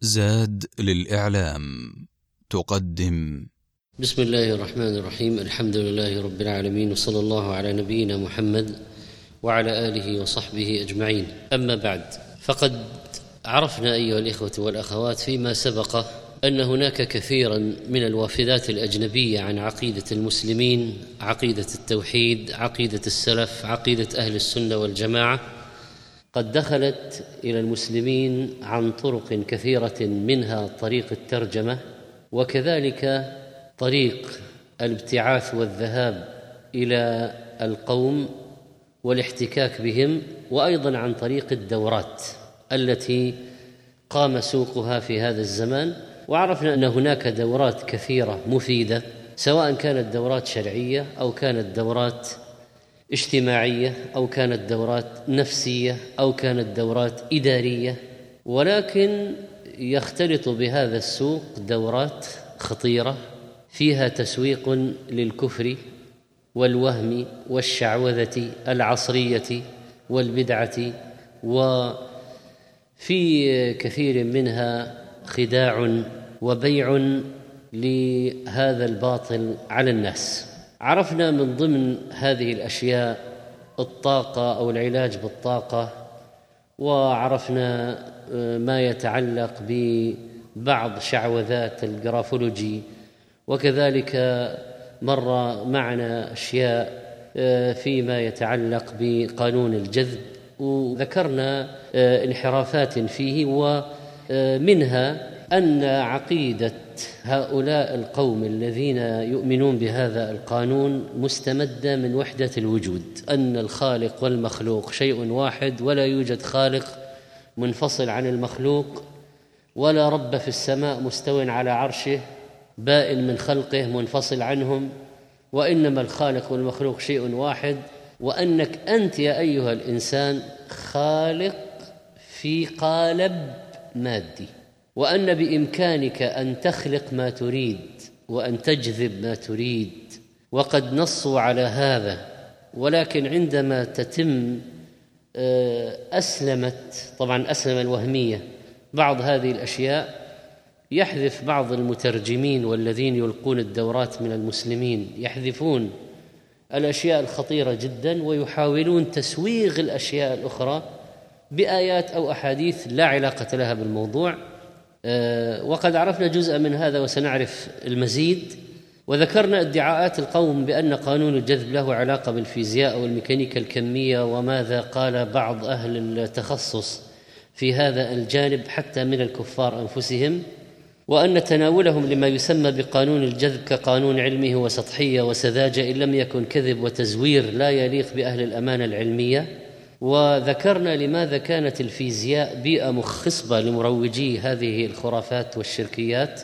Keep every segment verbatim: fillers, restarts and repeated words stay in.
زاد للإعلام تقدم. بسم الله الرحمن الرحيم. الحمد لله رب العالمين، وصلى الله على نبينا محمد وعلى آله وصحبه أجمعين. أما بعد، فقد عرفنا أيها الإخوة والأخوات فيما سبق أن هناك كثيرا من الوافدات الأجنبية عن عقيدة المسلمين، عقيدة التوحيد، عقيدة السلف، عقيدة أهل السنة والجماعة، قد دخلت إلى المسلمين عن طرق كثيرة، منها طريق الترجمة، وكذلك طريق الابتعاث والذهاب إلى القوم والاحتكاك بهم، وأيضا عن طريق الدورات التي قام سوقها في هذا الزمان. وعرفنا أن هناك دورات كثيرة مفيدة، سواء كانت دورات شرعية أو كانت دورات اجتماعية أو كانت دورات نفسية أو كانت دورات إدارية، ولكن يختلط بهذا السوق دورات خطيرة فيها تسويق للكفر والوهم والشعوذة العصرية والبدعة، وفي كثير منها خداع وبيع لهذا الباطل على الناس. عرفنا من ضمن هذه الأشياء الطاقة أو العلاج بالطاقة، وعرفنا ما يتعلق ببعض شعوذات الجرافولوجي، وكذلك مر معنا أشياء فيما يتعلق بقانون الجذب، وذكرنا انحرافات فيه، ومنها أن عقيدة هؤلاء القوم الذين يؤمنون بهذا القانون مستمدة من وحدة الوجود، أن الخالق والمخلوق شيء واحد، ولا يوجد خالق منفصل عن المخلوق، ولا رب في السماء مستو على عرشه بائن من خلقه منفصل عنهم، وإنما الخالق والمخلوق شيء واحد، وأنك أنت يا أيها الإنسان خالق في قالب مادي، وأن بإمكانك أن تخلق ما تريد وأن تجذب ما تريد، وقد نصوا على هذا. ولكن عندما تتم أسلمت طبعا أسلم الوهمية بعض هذه الأشياء، يحذف بعض المترجمين والذين يلقون الدورات من المسلمين يحذفون الأشياء الخطيرة جدا، ويحاولون تسويغ الأشياء الأخرى بآيات أو أحاديث لا علاقة لها بالموضوع. وقد عرفنا جزءا من هذا وسنعرف المزيد. وذكرنا ادعاءات القوم بأن قانون الجذب له علاقة بالفيزياء والميكانيكا الكمية، وماذا قال بعض أهل التخصص في هذا الجانب حتى من الكفار أنفسهم، وأن تناولهم لما يسمى بقانون الجذب كقانون علمي هو سطحية وسذاجة، إن لم يكن كذب وتزوير لا يليق بأهل الأمانة العلمية. وذكرنا لماذا كانت الفيزياء بيئة خصبة لمروجي هذه الخرافات والشركيات،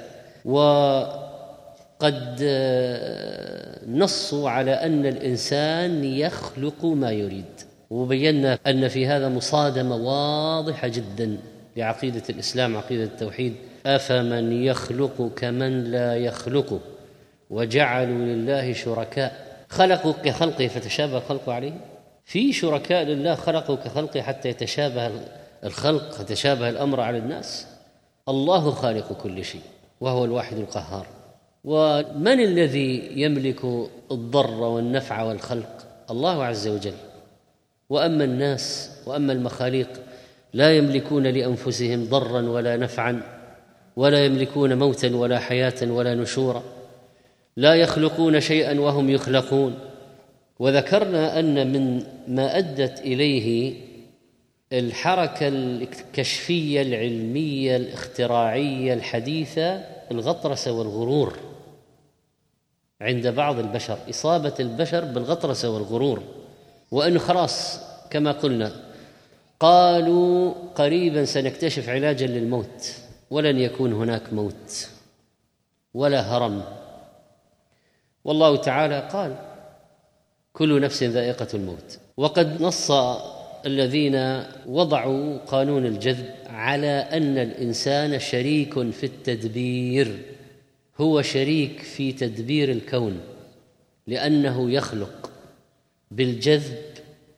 وقد نصوا على أن الإنسان يخلق ما يريد، وبينا أن في هذا مصادمة واضحة جدا لعقيدة الإسلام، عقيدة التوحيد. أفمن يخلق كمن لا يخلق وجعلوا لله شركاء خلقوا كخلقه فتشابه خلقه عليه. في شركاء لله خلقوا كخلقه حتى يتشابه الخلق، يتشابه الأمر على الناس. الله خالق كل شيء وهو الواحد القهار. ومن الذي يملك الضر والنفع والخلق؟ الله عز وجل. وأما الناس وأما المخاليق لا يملكون لأنفسهم ضرا ولا نفعا، ولا يملكون موتا ولا حياة ولا نشورا، لا يخلقون شيئا وهم يخلقون. وذكرنا أن من ما أدت إليه الحركة الكشفية العلمية الاختراعية الحديثة الغطرسة والغرور عند بعض البشر، إصابة البشر بالغطرسة والغرور، وأنه خلاص كما قلنا قالوا قريبا سنكتشف علاجا للموت، ولن يكون هناك موت ولا هرم. والله تعالى قال كل نفس ذائقة الموت. وقد نص الذين وضعوا قانون الجذب على أن الإنسان شريك في التدبير، هو شريك في تدبير الكون، لأنه يخلق بالجذب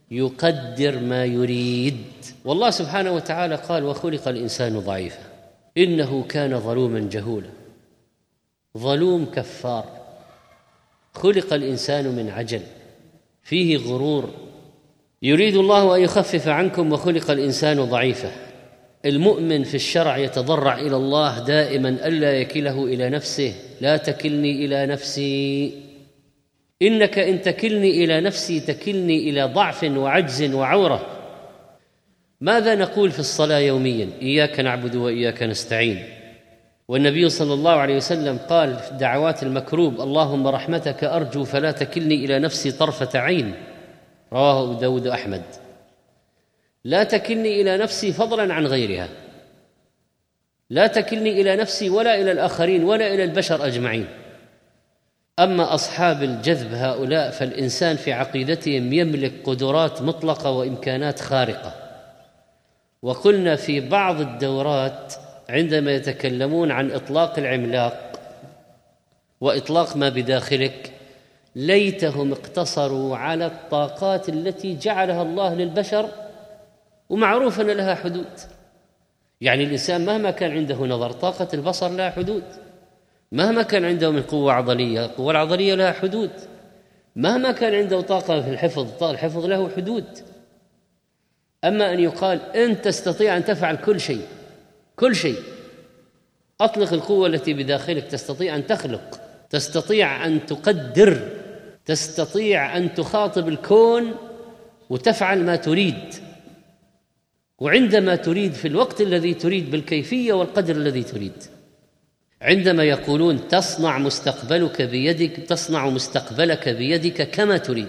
يقدر ما يريد. والله سبحانه وتعالى قال وخلق الإنسان ضعيفا، إنه كان ظلوما جهولا، ظلوم كفار. خلق الإنسان من عجل، فيه غرور، يريد الله أن يخفف عنكم وخلق الإنسان ضعيفا. المؤمن في الشرع يتضرع إلى الله دائما ألا يكله إلى نفسه، لا تكلني إلى نفسي، إنك إن تكلني إلى نفسي تكلني إلى ضعف وعجز وعورة. ماذا نقول في الصلاة يوميا؟ إياك نعبد وإياك نستعين. والنبي صلى الله عليه وسلم قال في دعوات المكروب: اللهم رحمتك أرجو فلا تكلني إلى نفسي طرفة عين، رواه أبو داود أحمد. لا تكلني إلى نفسي فضلا عن غيرها، لا تكلني إلى نفسي ولا إلى الآخرين ولا إلى البشر أجمعين. أما أصحاب الجذب هؤلاء فالإنسان في عقيدتهم يملك قدرات مطلقة وإمكانات خارقة. وقلنا في بعض الدورات عندما يتكلمون عن إطلاق العملاق وإطلاق ما بداخلك، ليتهم اقتصروا على الطاقات التي جعلها الله للبشر، ومعروف أن لها حدود. يعني الإنسان مهما كان عنده نظر، طاقة البصر لها حدود. مهما كان عنده من قوة عضلية، القوة العضلية لها حدود. مهما كان عنده طاقة في الحفظ، الحفظ له حدود. أما أن يقال أنت تستطيع أن تفعل كل شيء، كل شيء، أطلق القوة التي بداخلك، تستطيع أن تخلق، تستطيع أن تقدر، تستطيع أن تخاطب الكون وتفعل ما تريد، وعندما تريد، في الوقت الذي تريد، بالكيفية والقدر الذي تريد. عندما يقولون تصنع مستقبلك بيدك، تصنع مستقبلك بيدك كما تريد.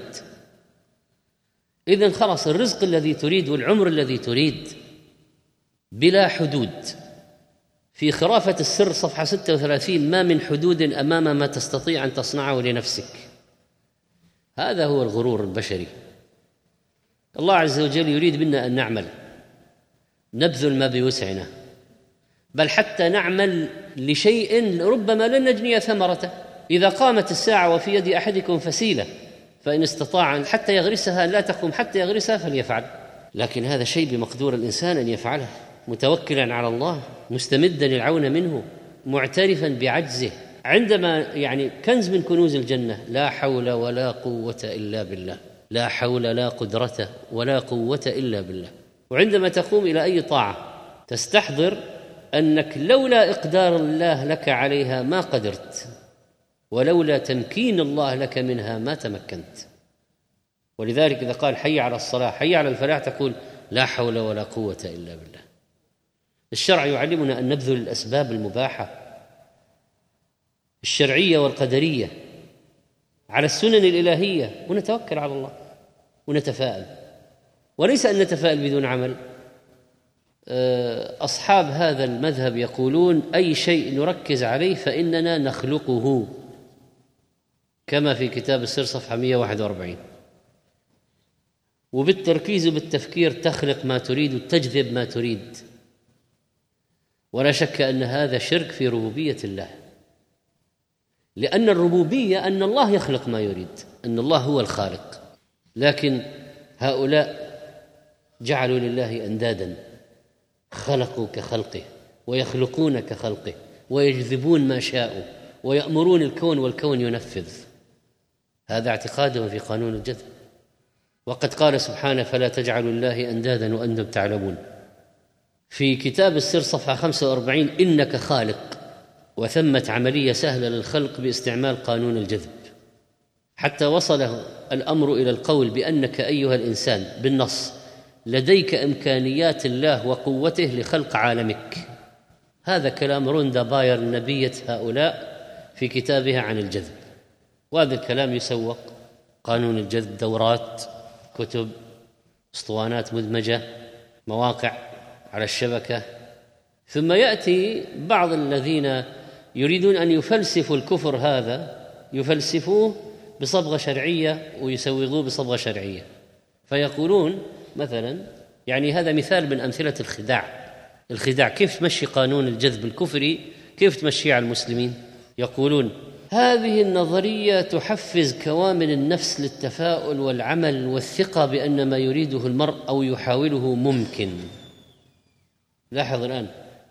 إذن خلاص الرزق الذي تريد والعمر الذي تريد بلا حدود. في خرافة السر صفحة ستة وثلاثين: ما من حدود أمام ما تستطيع أن تصنعه لنفسك. هذا هو الغرور البشري. الله عز وجل يريد منا أن نعمل، نبذل ما بوسعنا، بل حتى نعمل لشيء ربما لن نجني ثمرته. إذا قامت الساعة وفي يد أحدكم فسيلة فإن استطاع حتى يغرسها، لا تقوم حتى يغرسها فليفعل. لكن هذا شيء بمقدور الإنسان أن يفعله، متوكلا على الله، مستمدا العون منه، معترفا بعجزه. عندما يعني كنز من كنوز الجنة: لا حول ولا قوة إلا بالله، لا حول لا قدرة ولا قوة إلا بالله. وعندما تقوم إلى أي طاعة تستحضر أنك لولا إقدار الله لك عليها ما قدرت، ولولا تمكين الله لك منها ما تمكنت. ولذلك إذا قال حي على الصلاة، حي على الفلاح، تقول لا حول ولا قوة إلا بالله. الشرع يعلمنا أن نبذل الأسباب المباحة الشرعية والقدرية على السنن الإلهية، ونتوكل على الله ونتفائل، وليس أن نتفائل بدون عمل. أصحاب هذا المذهب يقولون أي شيء نركز عليه فإننا نخلقه، كما في كتاب السر صفحة مئة وواحد وأربعين. وبالتركيز وبالتفكير تخلق ما تريد وتجذب ما تريد. ولا شك أن هذا شرك في ربوبية الله، لأن الربوبية أن الله يخلق ما يريد، أن الله هو الخالق. لكن هؤلاء جعلوا لله أندادا، خلقوا كخلقه ويخلقون كخلقه ويجذبون ما شاءوا ويأمرون الكون والكون ينفذ. هذا اعتقادهم في قانون الجذب. وقد قال سبحانه: فلا تجعلوا الله أندادا وأنتم تعلمون. في كتاب السر صفحة خمسة وأربعين: إنك خالق. وثمت عملية سهلة للخلق باستعمال قانون الجذب، حتى وصل الأمر إلى القول بأنك أيها الإنسان بالنص لديك إمكانيات الله وقوته لخلق عالمك. هذا كلام روندا باير نبية هؤلاء في كتابها عن الجذب، وهذا الكلام يسوق. قانون الجذب، دورات، كتب، اسطوانات مدمجة، مواقع على الشبكة. ثم يأتي بعض الذين يريدون أن يفلسفوا الكفر هذا، يفلسفوه بصبغة شرعية ويسوغوه بصبغة شرعية، فيقولون مثلا، يعني هذا مثال من أمثلة الخداع. الخداع كيف تمشي قانون الجذب الكفري، كيف تمشي على المسلمين؟ يقولون هذه النظرية تحفز كوامن النفس للتفاؤل والعمل والثقة بأن ما يريده المرء أو يحاوله ممكن. لاحظ الآن،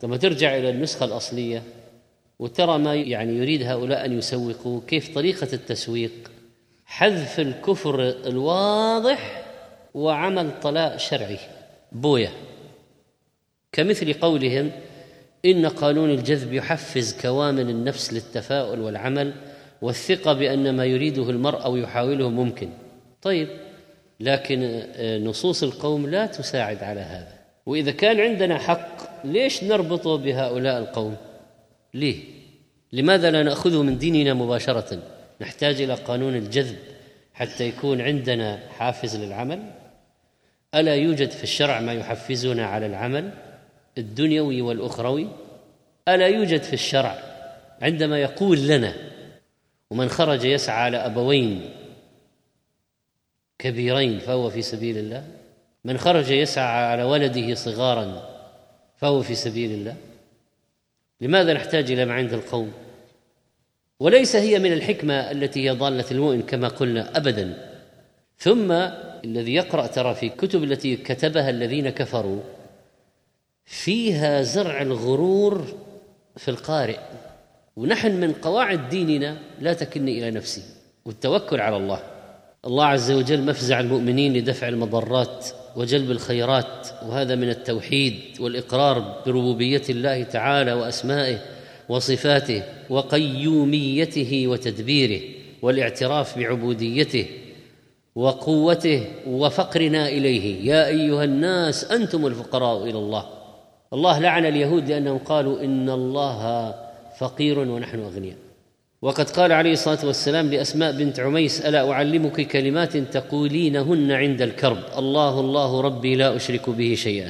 لما ترجع إلى النسخة الأصلية وترى ما يعني يريد هؤلاء أن يسوقوا، كيف طريقة التسويق؟ حذف الكفر الواضح وعمل طلاء شرعي بوية، كمثل قولهم إن قانون الجذب يحفز كوامن النفس للتفاؤل والعمل والثقة بأن ما يريده المرء أو يحاوله ممكن. طيب، لكن نصوص القوم لا تساعد على هذا. وإذا كان عندنا حق ليش نربطه بهؤلاء القوم؟ ليه؟ لماذا لا نأخذه من ديننا مباشرة؟ نحتاج إلى قانون الجذب حتى يكون عندنا حافز للعمل؟ ألا يوجد في الشرع ما يحفزنا على العمل الدنيوي والأخروي؟ ألا يوجد في الشرع عندما يقول لنا ومن خرج يسعى على أبوين كبيرين فهو في سبيل الله، من خرج يسعى على ولده صغارا فهو في سبيل الله؟ لماذا نحتاج إلى ما عند القوم؟ وليس هي من الحكمة التي هي ضالة المؤمن كما قلنا أبدا. ثم الذي يقرأ ترى في كتب التي كتبها الذين كفروا فيها زرع الغرور في القارئ. ونحن من قواعد ديننا لا تكلني إلى نفسي والتوكل على الله. الله عز وجل مفزع المؤمنين لدفع المضرات وجلب الخيرات، وهذا من التوحيد والإقرار بربوبية الله تعالى وأسمائه وصفاته وقيوميته وتدبيره، والاعتراف بعبوديته وقوته وفقرنا إليه. يا أيها الناس أنتم الفقراء إلى الله. الله لعن اليهود لأنهم قالوا إن الله فقير ونحن أغنياء. وقد قال عليه الصلاة والسلام لأسماء بنت عميس ألا أعلمك كلمات تقولينهن عند الكرب؟ الله الله ربي لا أشرك به شيئا.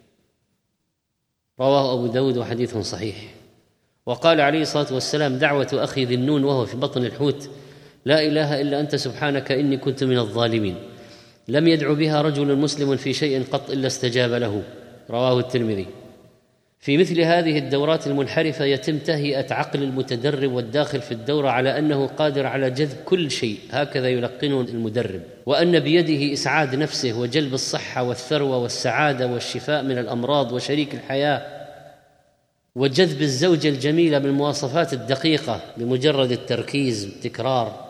رواه أبو داود وحديث صحيح. وقال عليه الصلاة والسلام دعوة أخي ذي النون وهو في بطن الحوت لا إله إلا أنت سبحانك إني كنت من الظالمين، لم يدع بها رجل مسلم في شيء قط إلا استجاب له. رواه الترمذي. في مثل هذه الدورات المنحرفة يتم تهيئة عقل المتدرب والداخل في الدورة على أنه قادر على جذب كل شيء، هكذا يلقنه المدرب، وأن بيده إسعاد نفسه وجلب الصحة والثروة والسعادة والشفاء من الأمراض وشريك الحياة وجذب الزوجة الجميلة بالمواصفات الدقيقة بمجرد التركيز والتكرار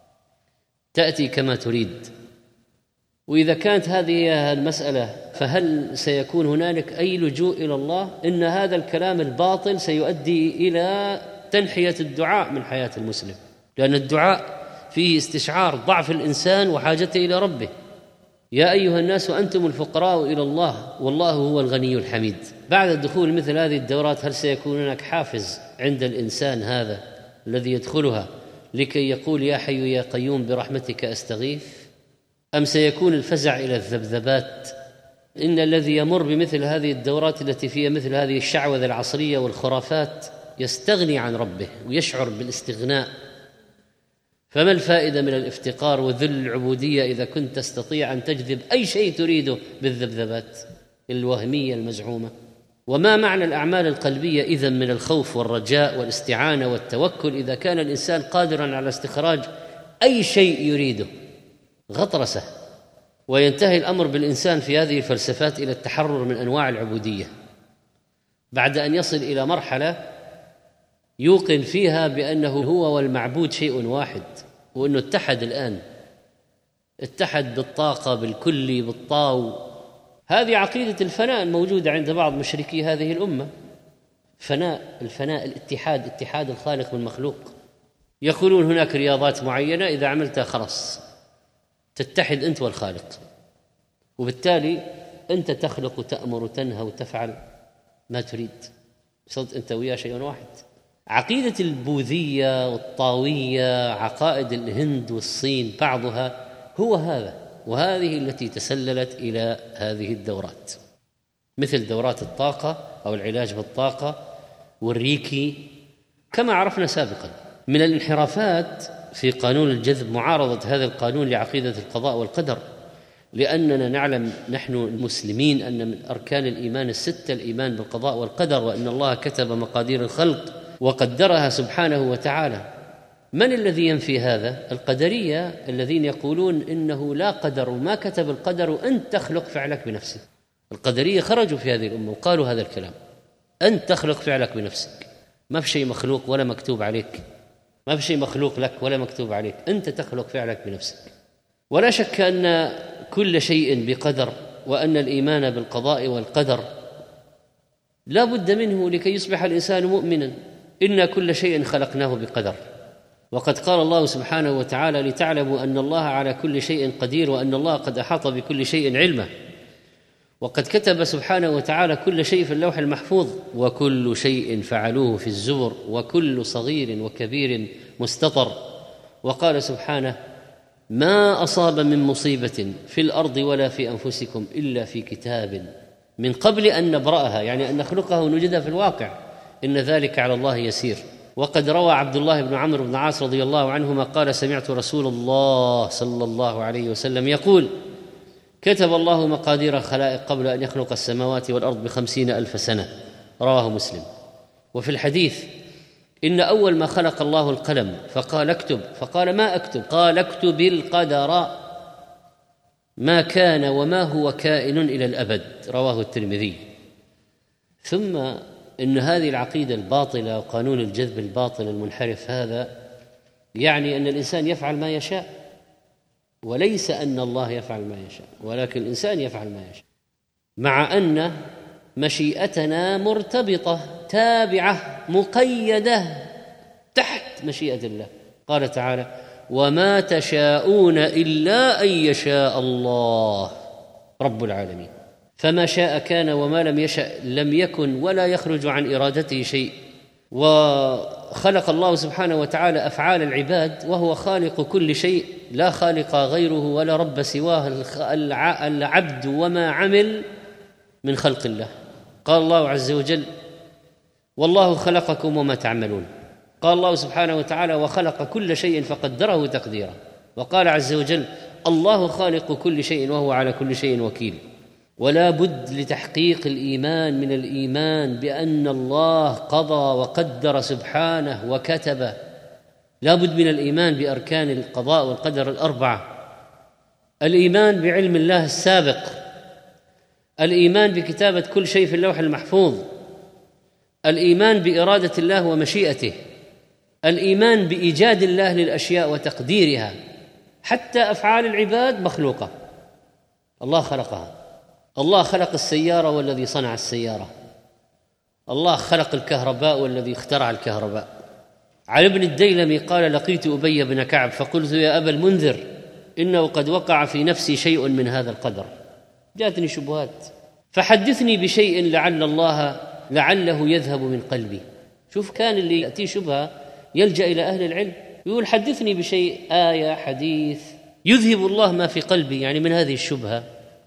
تأتي كما تريد. وإذا كانت هذه المسألة فهل سيكون هنالك أي لجوء إلى الله؟ إن هذا الكلام الباطل سيؤدي إلى تنحية الدعاء من حياة المسلم، لأن الدعاء فيه استشعار ضعف الإنسان وحاجته إلى ربه. يا أيها الناس أنتم الفقراء إلى الله والله هو الغني الحميد. بعد الدخول مثل هذه الدورات هل سيكون هناك حافز عند الإنسان هذا الذي يدخلها لكي يقول يا حي يا قيوم برحمتك أستغيث، أم سيكون الفزع إلى الذبذبات؟ إن الذي يمر بمثل هذه الدورات التي فيها مثل هذه الشعوذة العصرية والخرافات يستغني عن ربه ويشعر بالاستغناء. فما الفائدة من الافتقار وذل العبودية إذا كنت تستطيع أن تجذب أي شيء تريده بالذبذبات الوهمية المزعومة؟ وما معنى الأعمال القلبية إذن من الخوف والرجاء والاستعانة والتوكل إذا كان الإنسان قادراً على استخراج أي شيء يريده؟ غطرسة. وينتهي الأمر بالإنسان في هذه الفلسفات إلى التحرر من أنواع العبودية بعد أن يصل إلى مرحلة يوقن فيها بأنه هو والمعبود شيء واحد، وأنه اتحد الآن، اتحد بالطاقة بالكلي بالطاو. هذه عقيدة الفناء الموجودة عند بعض مشركي هذه الأمة. فناء، الفناء، الاتحاد، اتحاد الخالق بالمخلوق. يقولون هناك رياضات معينة إذا عملتها خلاص تتحد أنت والخالق، وبالتالي أنت تخلق وتأمر وتنهى وتفعل ما تريد، صرت أنت وياه شيء واحد. عقيدة البوذية والطاوية، عقائد الهند والصين بعضها هو هذا، وهذه التي تسللت إلى هذه الدورات مثل دورات الطاقة أو العلاج بالطاقة والريكي كما عرفنا سابقا. من الانحرافات في قانون الجذب معارضة هذا القانون لعقيدة القضاء والقدر، لأننا نعلم نحن المسلمين أن من أركان الإيمان الستة الإيمان بالقضاء والقدر، وأن الله كتب مقادير الخلق وقدرها سبحانه وتعالى. من الذي ينفي هذا؟ القدرية الذين يقولون إنه لا قدر وما كتب القدر وأنت تخلق فعلك بنفسك. القدرية خرجوا في هذه الأمة وقالوا هذا الكلام. أنت تخلق فعلك بنفسك، ما في شيء مخلوق ولا مكتوب عليك، ما في شيء مخلوق لك ولا مكتوب عليك، أنت تخلق فعلك بنفسك. ولا شك أن كل شيء بقدر، وأن الإيمان بالقضاء والقدر لا بد منه لكي يصبح الإنسان مؤمنا. إنا كل شيء خلقناه بقدر، وقد قال الله سبحانه وتعالى: لتعلموا أن الله على كل شيء قدير وأن الله قد أحاط بكل شيء علما. وقد كتب سبحانه وتعالى كل شيء في اللوح المحفوظ: وكل شيء فعلوه في الزبر وكل صغير وكبير مستطر. وقال سبحانه: ما أصاب من مصيبة في الأرض ولا في أنفسكم إلا في كتاب من قبل أن نبرأها، يعني أن نخلقها ونجدها في الواقع، إن ذلك على الله يسير. وقد روى عبد الله بن عمرو بن العاص رضي الله عنهما قال: سمعت رسول الله صلى الله عليه وسلم يقول: كتب الله مقادير الخلائق قبل أن يخلق السماوات والأرض بخمسين ألف سنة. رواه مسلم. وفي الحديث: إن أول ما خلق الله القلم فقال اكتب، فقال ما أكتب؟ قال اكتب القدر ما كان وما هو كائن إلى الأبد. رواه الترمذي. ثم إن هذه العقيدة الباطلة وقانون الجذب الباطل المنحرف هذا يعني أن الإنسان يفعل ما يشاء، وليس أن الله يفعل ما يشاء، ولكن الإنسان يفعل ما يشاء، مع أن مشيئتنا مرتبطة تابعة مقيدة تحت مشيئة الله. قال تعالى: وما تشاءون إلا أن يشاء الله رب العالمين. فما شاء كان وما لم يشأ لم يكن، ولا يخرج عن إرادته شيء. وخلق الله سبحانه وتعالى أفعال العباد وهو خالق كل شيء، لا خالق غيره ولا رب سواه العبد وما عمل من خلق الله. قال الله عز وجل: والله خلقكم وما تعملون. قال الله سبحانه وتعالى: وخلق كل شيء فقدره تقديرا. وقال عز وجل: الله خالق كل شيء وهو على كل شيء وكيل. ولا بد لتحقيق الإيمان من الإيمان بأن الله قضى وقدر سبحانه وكتب. لا بد من الإيمان بأركان القضاء والقدر الأربعة: الإيمان بعلم الله السابق، الإيمان بكتابة كل شيء في اللوح المحفوظ، الإيمان بإرادة الله ومشيئته، الإيمان بإيجاد الله للأشياء وتقديرها. حتى أفعال العباد مخلوقة، الله خلقها. الله خلق السيارة والذي صنع السيارة، الله خلق الكهرباء والذي اخترع الكهرباء. علي بن الديلمي قال: لقيت أبي بن كعب فقلت: يا أبا المنذر، إنه قد وقع في نفسي شيء من هذا القدر، جاءتني شبهات، فحدثني بشيء لعل الله لعله يذهب من قلبي. شوف، كان اللي يأتيه شبهة يلجأ إلى أهل العلم، يقول: حدثني بشيء، آية، حديث، يذهب الله ما في قلبي يعني من هذه الشبهة.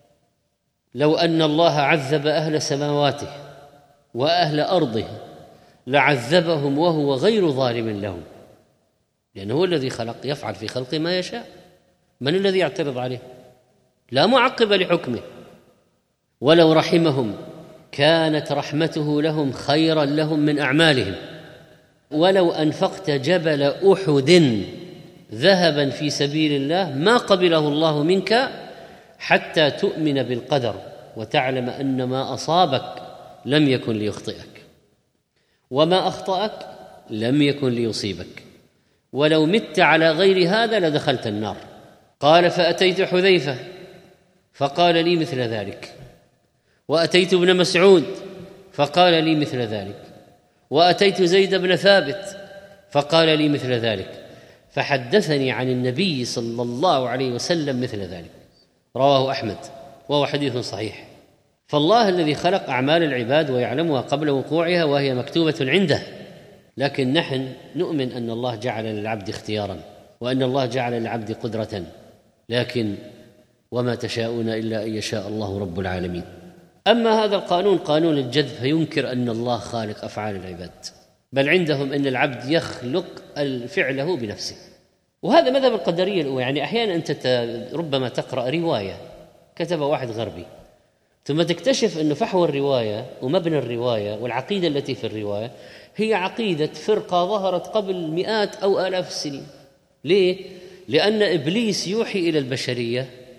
لو أن الله عذب أهل سماواته وأهل أرضه لعذبهم وهو غير ظالم لهم، لأنه هو الذي خلق، يفعل في خلقه ما يشاء. من الذي يعترض عليه؟ لا معقب لحكمه. ولو رحمهم كانت رحمته لهم خيرا لهم من أعمالهم. ولو أنفقت جبل أحد ذهبا في سبيل الله ما قبله الله منك حتى تؤمن بالقدر وتعلم أن ما أصابك لم يكن ليخطئك، وما أخطأك لم يكن ليصيبك، ولو مت على غير هذا لدخلت النار. قال: فأتيت حذيفة فقال لي مثل ذلك، وأتيت ابن مسعود فقال لي مثل ذلك، وأتيت زيد بن ثابت فقال لي مثل ذلك، فحدثني عن النبي صلى الله عليه وسلم مثل ذلك. رواه أحمد وهو حديث صحيح. فالله الذي خلق أعمال العباد ويعلمها قبل وقوعها وهي مكتوبة عنده، لكن نحن نؤمن أن الله جعل للعبد اختيارا وأن الله جعل للعبد قدرة، لكن وما تشاءون إلا أن يشاء الله رب العالمين. أما هذا القانون، قانون الجذب، فينكر أن الله خالق أفعال العباد، بل عندهم أن العبد يخلق فعله بنفسه. وهذا مذهب القدرية الأولى. يعني أحيانا أنت ربما تقرأ رواية كتبها واحد غربي، ثم تكتشف أن فحوى الرواية ومبنى الرواية والعقيدة التي في الرواية هي عقيدة فرقة ظهرت قبل مئات أو آلاف السنين. ليه؟ لأن إبليس يوحي إلى البشرية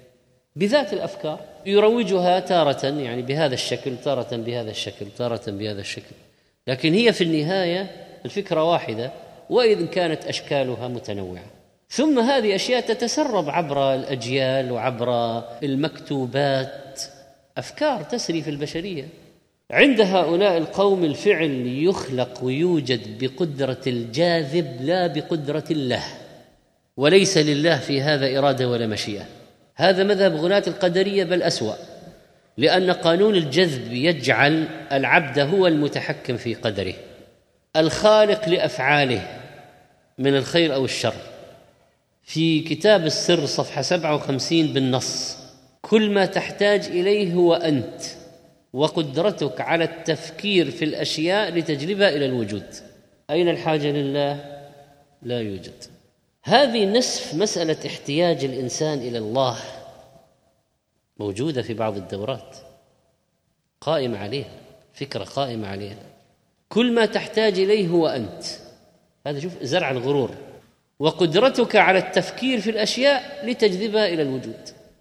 بذات الأفكار، يروجها تارة يعني بهذا الشكل، تارة بهذا الشكل، تارة بهذا الشكل، لكن هي في النهاية الفكرة واحدة وإذن كانت أشكالها متنوعة. ثم هذه أشياء تتسرب عبر الأجيال وعبر المكتوبات، أفكار تسري في البشرية. عند هؤلاء القوم الفعل يخلق ويوجد بقدرة الجاذب لا بقدرة الله، وليس لله في هذا إرادة ولا مشيئة. هذا مذهب غلاة القدرية بل أسوأ، لأن قانون الجذب يجعل العبد هو المتحكم في قدره، الخالق لأفعاله من الخير أو الشر. في كتاب السر صفحة سبعة وخمسين بالنص: كل ما تحتاج إليه هو أنت وقدرتك على التفكير في الأشياء لتجلبها إلى الوجود. أين الحاجة لله؟ لا يوجد. هذه نسف مسألة احتياج الإنسان إلى الله موجودة في بعض الدورات، قائمة عليها فكرة، قائمة عليها. كل ما تحتاج إليه هو أنت، هذا شوف زرع الغرور، وقدرتك على التفكير في الأشياء لتجذبها إلى الوجود،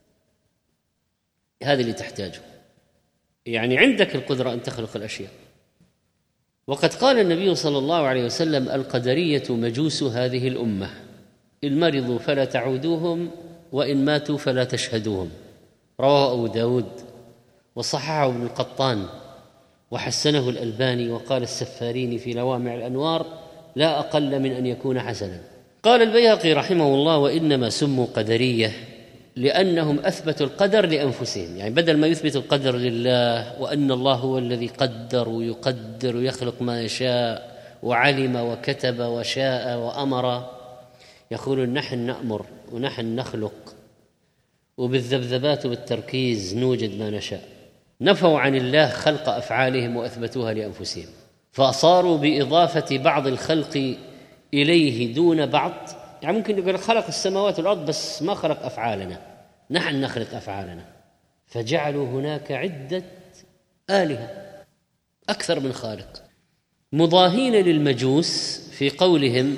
هذا اللي تحتاجه، يعني عندك القدرة أن تخلق الأشياء. وقد قال النبي صلى الله عليه وسلم: القدرية مجوس هذه الأمة، إن مرضوا فلا تعودوهم وإن ماتوا فلا تشهدوهم. رواه أبو داود وصححه ابن القطان وحسنه الألباني، وقال السفاريني في لوامع الأنوار: لا أقل من أن يكون حسنا. قال البيهقي رحمه الله: وإنما سموا قدرية لأنهم أثبتوا القدر لأنفسهم، يعني بدل ما يثبتوا القدر لله وأن الله هو الذي قدر ويقدر ويخلق ما يشاء وعلم وكتب وشاء وأمر، يقولون نحن نأمر ونحن نخلق، وبالذبذبات وبالتركيز نوجد ما نشاء. نفوا عن الله خلق أفعالهم وأثبتوها لأنفسهم، فأصاروا بإضافة بعض الخلق إليه دون بعض. يعني ممكن يقول خلق السماوات والأرض بس ما خلق أفعالنا، نحن نخلق أفعالنا، فجعلوا هناك عدة آلهة، أكثر من خالق، مضاهين للمجوس في قولهم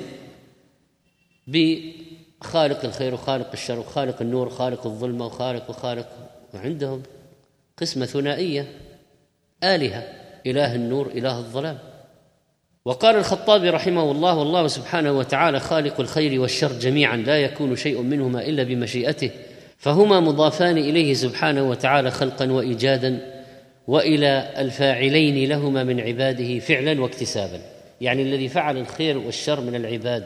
بخالق الخير وخالق الشر وخالق النور وخالق الظلمة وخالق وخالق، وعندهم قسمة ثنائية، آلهة، إله النور إله الظلام. وقال الخطابي رحمه الله: والله سبحانه وتعالى خالق الخير والشر جميعا، لا يكون شيء منهما إلا بمشيئته، فهما مضافان إليه سبحانه وتعالى خلقا وإيجادا، وإلى الفاعلين لهما من عباده فعلا واكتسابا. يعني الذي فعل الخير والشر من العباد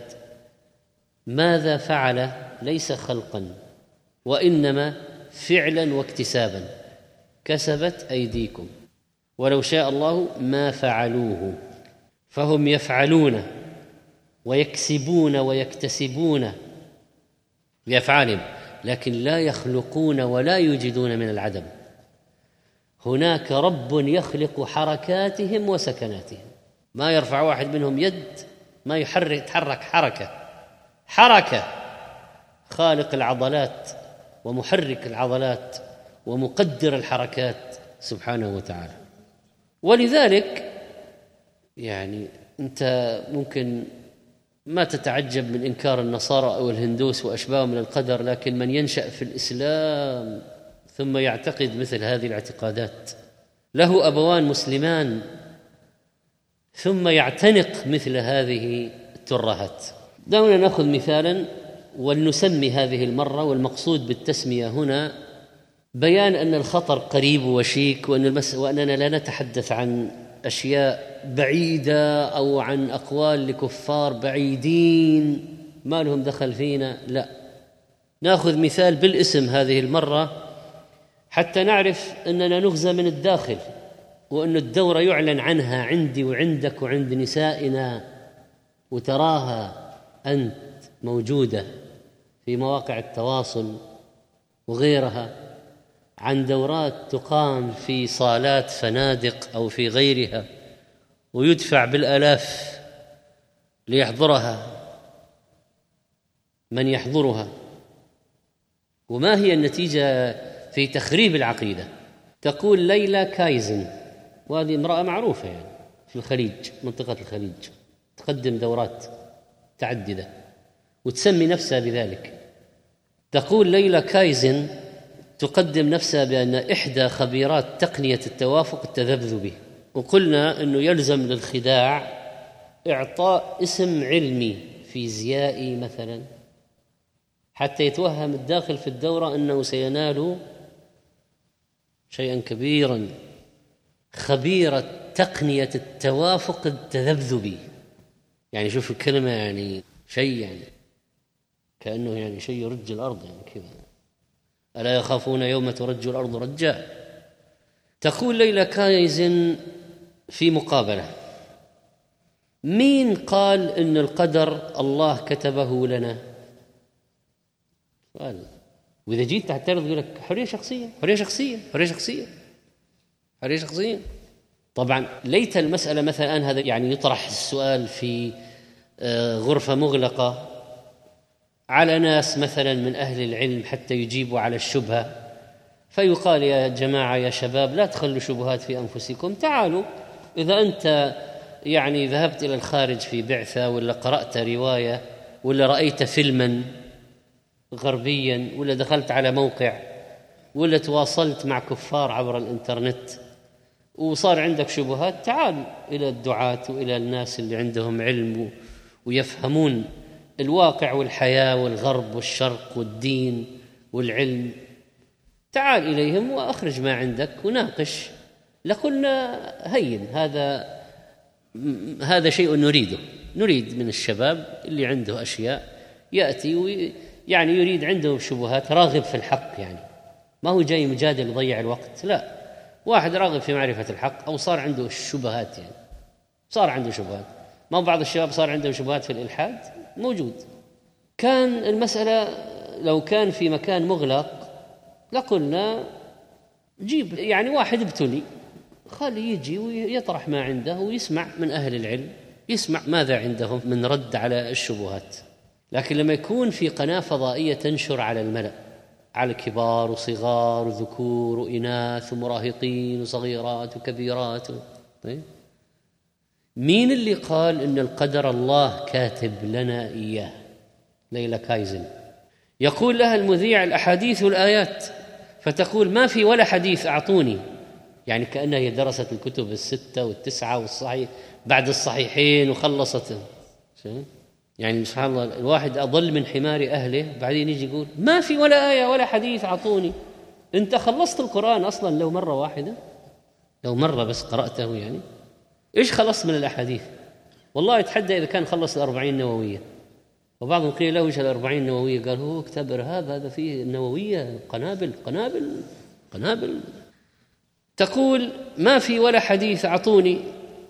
ماذا فعل؟ ليس خلقا وإنما فعلا واكتسابا، كسبت أيديكم ولو شاء الله ما فعلوه. فهم يفعلون ويكسبون ويكتسبون بأفعالهم، لكن لا يخلقون ولا يوجدون من العدم. هناك رب يخلق حركاتهم وسكناتهم، ما يرفع واحد منهم يد ما يحرك تحرك حركة حركة خالق العضلات ومحرك العضلات ومقدر الحركات سبحانه وتعالى. ولذلك يعني أنت ممكن ما تتعجب من إنكار النصارى أو الهندوس وأشباههم من القدر، لكن من ينشأ في الإسلام ثم يعتقد مثل هذه الاعتقادات، له أبوان مسلمان، ثم يعتنق مثل هذه الترهات. دعونا نأخذ مثالا ولنسمي هذه المرة، والمقصود بالتسمية هنا بيان أن الخطر قريب وشيك، وأن المس... وأننا لا نتحدث عن أشياء بعيدة أو عن أقوال لكفار بعيدين ما لهم دخل فينا، لا، نأخذ مثال بالاسم هذه المرة حتى نعرف أننا نغزى من الداخل، وأن الدورة يعلن عنها عندي وعندك وعند نسائنا، وتراها أنت موجودة في مواقع التواصل وغيرها، عن دورات تقام في صالات فنادق أو في غيرها ويدفع بالآلاف ليحضرها من يحضرها. وما هي النتيجة في تخريب العقيدة؟ تقول ليلى كايزن، وهذه امرأة معروفة يعني في الخليج، منطقة الخليج، تقدم دورات متعددة وتسمي نفسها بذلك. تقول ليلى كايزن تقدم نفسها بأن إحدى خبيرات تقنية التوافق التذبذبي، وقلنا أنه يلزم للخداع إعطاء اسم علمي فيزيائي مثلا حتى يتوهم الداخل في الدورة أنه سينال شيئا كبيرا. خبيرة تقنية التوافق التذبذبي، يعني شوف الكلمة، يعني شيء يعني كأنه يعني شيء يرج الأرض يعني كذا. ألا يخافون يوم ترج الأرض رجا. تقول ليلى كايزن في مقابلة: مين قال إن القدر الله كتبه لنا؟ سؤال. وإذا جيت تعترض يقول لك حرية شخصية حرية شخصية حرية شخصية حرية شخصية. طبعا ليت المسألة مثلا هذا يعني يطرح السؤال في غرفة مغلقة على ناس مثلا من أهل العلم حتى يجيبوا على الشبهة، فيقال يا جماعة يا شباب لا تخلوا شبهات في أنفسكم، تعالوا إذا أنت يعني ذهبت إلى الخارج في بعثة ولا قرأت رواية ولا رأيت فيلما غربيا ولا دخلت على موقع ولا تواصلت مع كفار عبر الإنترنت وصار عندك شبهات، تعال إلى الدعاة وإلى الناس اللي عندهم علم ويفهمون الواقع والحياة والغرب والشرق والدين والعلم، تعال إليهم وأخرج ما عندك وناقش. لقلنا هين، هذا هذا شيء نريده، نريد من الشباب اللي عنده أشياء يأتي ويعني يريد عنده شبهات، راغب في الحق، يعني ما هو جاي مجادل يضيع الوقت، لا، واحد راغب في معرفة الحق أو صار عنده الشبهات، يعني صار عنده شبهات. ما بعض الشباب صار عنده شبهات في الإلحاد موجود. كان المسألة لو كان في مكان مغلق لقلنا جيب يعني واحد ابتلي، خليه يجي ويطرح ما عنده ويسمع من أهل العلم، يسمع ماذا عندهم من رد على الشبهات. لكن لما يكون في قناة فضائية تنشر على الملأ، على كبار وصغار وذكور وإناث ومراهقين وصغيرات وكبيرات، طيب مين اللي قال إن القدر الله كاتب لنا إياه؟ ليلى كايزن. يقول لها المذيع الأحاديث والآيات، فتقول ما في ولا حديث أعطوني، يعني كأنها هي درست الكتب الستة والتسعة والصحيح بعد الصحيحين وخلصت. يعني سبحان الله، الواحد أضل من حمار أهله، بعدين يجي يقول ما في ولا آية ولا حديث أعطوني. أنت خلصت القرآن أصلا لو مرة واحدة، لو مرة بس قرأته، يعني إيش خلصت من الأحاديث؟ والله يتحدى إذا كان خلص الأربعين النووية. وبعضهم قيل له إيش الأربعين النووية؟ قال هو كتاب إرهاب، هذا فيه النووية قنابل قنابل قنابل. تقول ما في ولا حديث أعطوني.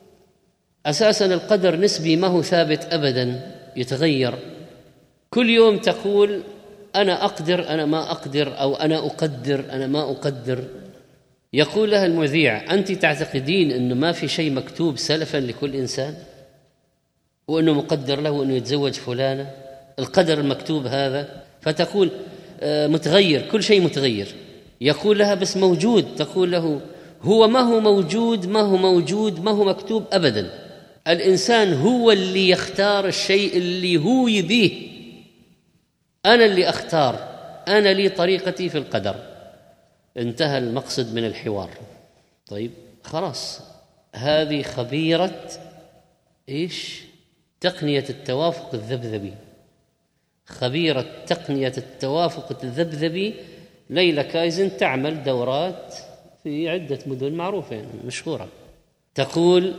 أساسا القدر نسبي، ما هو ثابت أبدا، يتغير كل يوم. تقول أنا أقدر، أنا ما أقدر، أو أنا أقدر، أنا ما أقدر. يقول لها المذيع أنت تعتقدين أنه ما في شيء مكتوب سلفا لكل إنسان وأنه مقدر له أنه يتزوج فلانة؟ القدر المكتوب هذا. فتقول متغير، كل شيء متغير. يقول لها بس موجود. تقول له هو ما هو موجود، ما هو موجود، ما هو مكتوب أبدا. الإنسان هو اللي يختار الشيء اللي هو يبيه. أنا اللي أختار، أنا لي طريقتي في القدر. انتهى المقصد من الحوار. طيب خلاص، هذه خبيرة إيش؟ تقنية التوافق الذبذبي. خبيرة تقنية التوافق الذبذبي ليلى كايزن، تعمل دورات في عدة مدن معروفة يعني مشهورة. تقول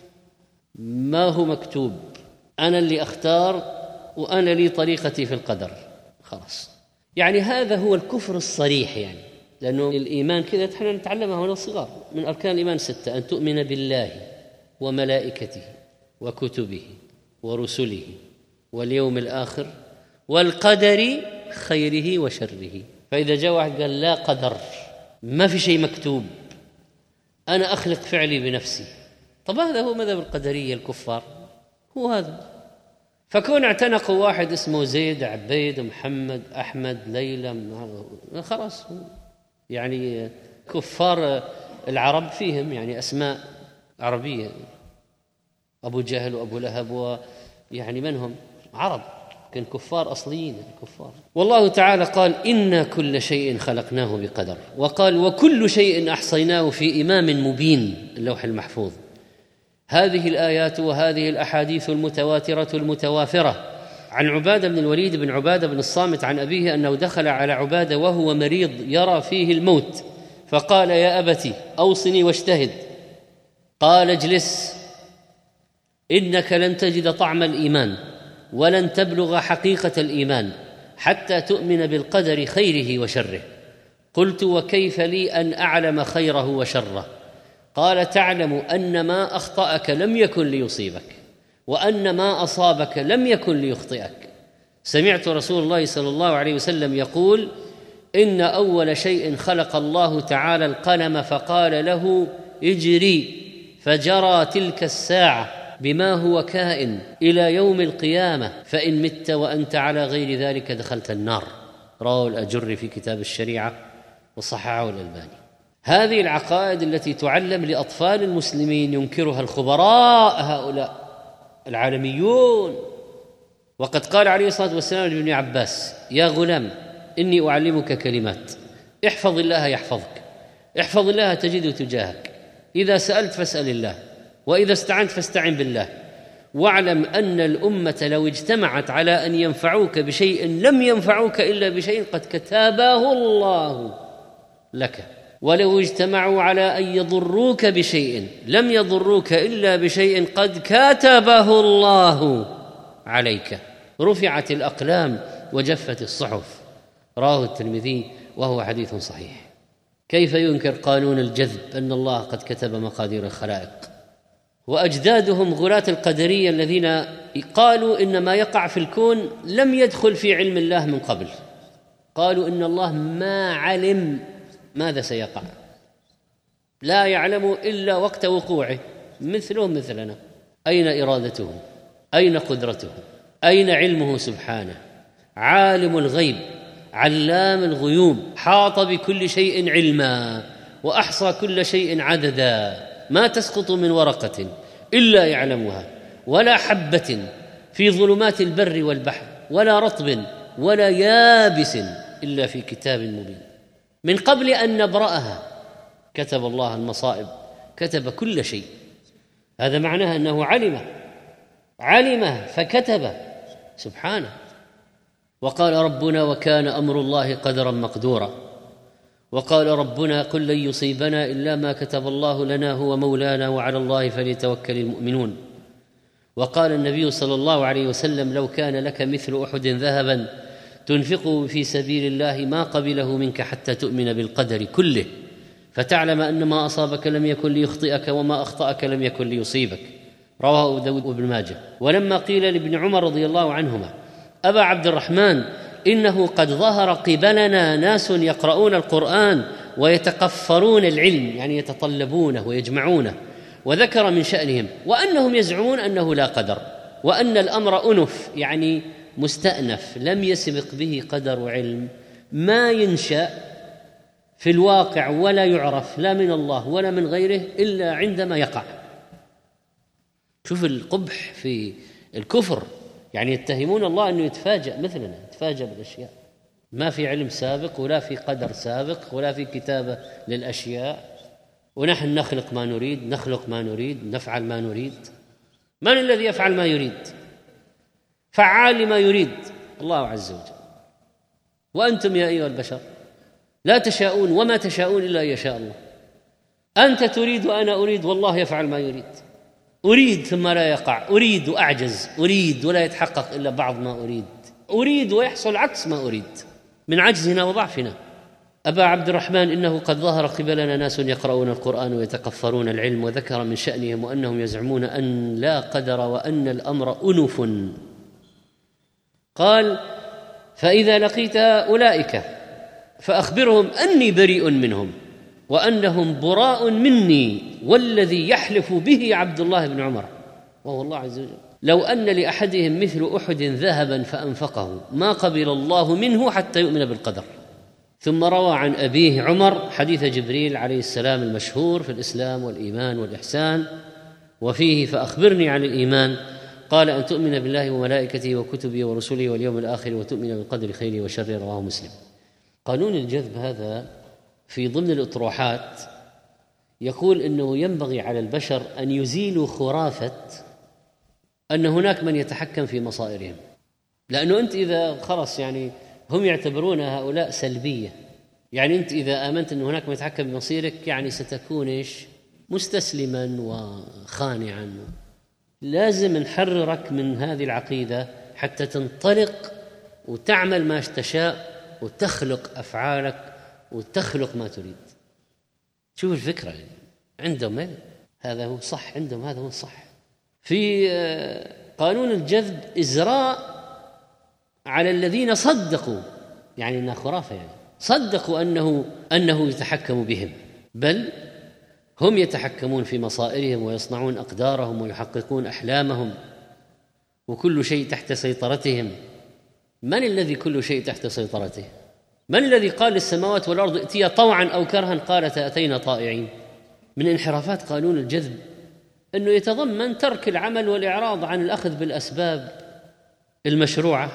ما هو مكتوب، أنا اللي أختار وأنا لي طريقتي في القدر. خلاص، يعني هذا هو الكفر الصريح، يعني لأنه الإيمان كذا نحن نتعلمها من الصغار، من أركان الإيمان ستة: أن تؤمن بالله وملائكته وكتبه ورسله واليوم الآخر والقدر خيره وشره. فإذا جاء واحد قال لا قدر، ما في شيء مكتوب، أنا أخلق فعلي بنفسي، طب هذا هو مذهب القدرية الكفار، هو هذا. فكون اعتنقوا واحد اسمه زيد، عبيد، محمد، أحمد، ليلى، خلاص يعني كفار العرب فيهم يعني أسماء عربية، أبو جهل وأبو لهب، ويعني من هم؟ عرب كان كفار أصليين الكفار. والله تعالى قال إنا كل شيء خلقناه بقدر، وقال وكل شيء أحصيناه في إمام مبين، اللوح المحفوظ. هذه الآيات وهذه الأحاديث المتواترة المتوافرة عن عبادة بن الوليد بن عبادة بن الصامت عن أبيه أنه دخل على عبادة وهو مريض يرى فيه الموت، فقال يا أبتي أوصني واجتهد. قال اجلس، إنك لن تجد طعم الإيمان ولن تبلغ حقيقة الإيمان حتى تؤمن بالقدر خيره وشره. قلت وكيف لي أن أعلم خيره وشره؟ قال تعلم أن ما أخطأك لم يكن ليصيبك، وأن ما أصابك لم يكن ليخطئك. سمعت رسول الله صلى الله عليه وسلم يقول إن أول شيء خلق الله تعالى القلم فقال له اجري، فجرى تلك الساعة بما هو كائن إلى يوم القيامة، فإن مت وأنت على غير ذلك دخلت النار. رواه الأجري في كتاب الشريعة وصححه الألباني. هذه العقائد التي تعلم لأطفال المسلمين ينكرها الخبراء هؤلاء العالميون. وقد قال عليه الصلاة والسلام لابن عباس يا غلام إني أعلمك كلمات، احفظ الله يحفظك، احفظ الله تجده تجاهك، إذا سألت فاسأل الله، وإذا استعنت فاستعن بالله، واعلم أن الأمة لو اجتمعت على أن ينفعوك بشيء لم ينفعوك إلا بشيء قد كتبه الله لك، ولو اجتمعوا على أن يضروك بشيء لم يضروك إلا بشيء قد كتبه الله عليك. رفعت الأقلام وجفت الصحف. رواه الترمذي وهو حديث صحيح. كيف ينكر قانون الجذب أن الله قد كتب مقادير الخلائق؟ وأجدادهم غلاة القدرية الذين قالوا إن ما يقع في الكون لم يدخل في علم الله من قبل، قالوا إن الله ما علم ماذا سيقع، لا يعلم إلا وقت وقوعه، مثلهم مثلنا. أين إرادته؟ أين قدرته؟ أين علمه سبحانه؟ عالم الغيب علام الغيوب، حاط بكل شيء علما وأحصى كل شيء عددا، ما تسقط من ورقة إلا يعلمها، ولا حبة في ظلمات البر والبحر، ولا رطب ولا يابس إلا في كتاب مبين. من قبل أن نبرأها كتب الله المصائب، كتب كل شيء. هذا معناه أنه علم علم فكتب سبحانه. وقال ربنا وكان أمر الله قدرا مقدورا. وقال ربنا قل لن يصيبنا إلا ما كتب الله لنا هو مولانا وعلى الله فليتوكل المؤمنون. وقال النبي صلى الله عليه وسلم لو كان لك مثل أحد ذهبا تنفقه في سبيل الله ما قبله منك حتى تؤمن بالقدر كله، فتعلم أن ما أصابك لم يكن ليخطئك وما أخطأك لم يكن ليصيبك. رواه أبو داود وابن ماجه. ولما قيل لابن عمر رضي الله عنهما أبا عبد الرحمن إنه قد ظهر قبلنا ناس يقرؤون القرآن ويتقفرون العلم، يعني يتطلبونه ويجمعونه، وذكر من شأنهم وأنهم يزعمون أنه لا قدر، وأن الأمر أنف يعني مستأنف لم يسبق به قدر وعلم، ما ينشأ في الواقع ولا يعرف لا من الله ولا من غيره إلا عندما يقع. شوف القبح في الكفر، يعني يتهمون الله أنه يتفاجأ مثلنا، يتفاجأ بالأشياء، ما في علم سابق ولا في قدر سابق ولا في كتابة للأشياء، ونحن نخلق ما نريد، نخلق ما نريد، نفعل ما نريد. من الذي يفعل ما يريد؟ فعال لما يريد الله عز وجل. وأنتم يا أيها البشر لا تشاءون وما تشاءون إلا أن يشاء الله. أنت تريد وأنا أريد والله يفعل ما يريد. أريد ثم لا يقع، أريد وأعجز، أريد ولا يتحقق إلا بعض ما أريد، أريد ويحصل عكس ما أريد من عجزنا وضعفنا. أبا عبد الرحمن إنه قد ظهر قبلنا ناس يقرؤون القرآن ويتقفرون العلم، وذكر من شأنهم وأنهم يزعمون أن لا قدر وأن الأمر أنف. قال فإذا لقيت أولئك فأخبرهم أني بريء منهم وأنهم براء مني والذي يحلف به عبد الله بن عمر وهو الله عز وجل لو أن لأحدهم مثل أحد ذهبا فأنفقه ما قبل الله منه حتى يؤمن بالقدر. ثم روى عن أبيه عمر حديث جبريل عليه السلام المشهور في الإسلام والإيمان والإحسان، وفيه فأخبرني عن الإيمان قال أن تؤمن بالله وملائكته وكتبه ورسله واليوم الآخر وتؤمن بالقدر خيره وشره، رواه مسلم. قانون الجذب هذا في ضمن الأطروحات يقول إنه ينبغي على البشر أن يزيلوا خرافة أن هناك من يتحكم في مصائرهم، لأنه أنت إذا خلص يعني هم يعتبرون هؤلاء سلبية، يعني أنت إذا آمنت أن هناك من يتحكم بمصيرك يعني ستكون إيش؟ مستسلما وخانعا. لازم نحررك من هذه العقيدة حتى تنطلق وتعمل ما تشاء وتخلق أفعالك وتخلق ما تريد. شوف الفكرة يعني. عندهم هذا هو صح، عندهم هذا هو صح. في قانون الجذب إزراء على الذين صدقوا، يعني إنها خرافة، يعني صدقوا أنه أنه يتحكم بهم، بل هم يتحكمون في مصائرهم ويصنعون أقدارهم ويحققون أحلامهم وكل شيء تحت سيطرتهم. من الذي كل شيء تحت سيطرته؟ من الذي قال للسماوات والأرض ائتيا طوعا أو كرها قالتا أتينا طائعين؟ من انحرافات قانون الجذب أنه يتضمن ترك العمل والإعراض عن الأخذ بالأسباب المشروعة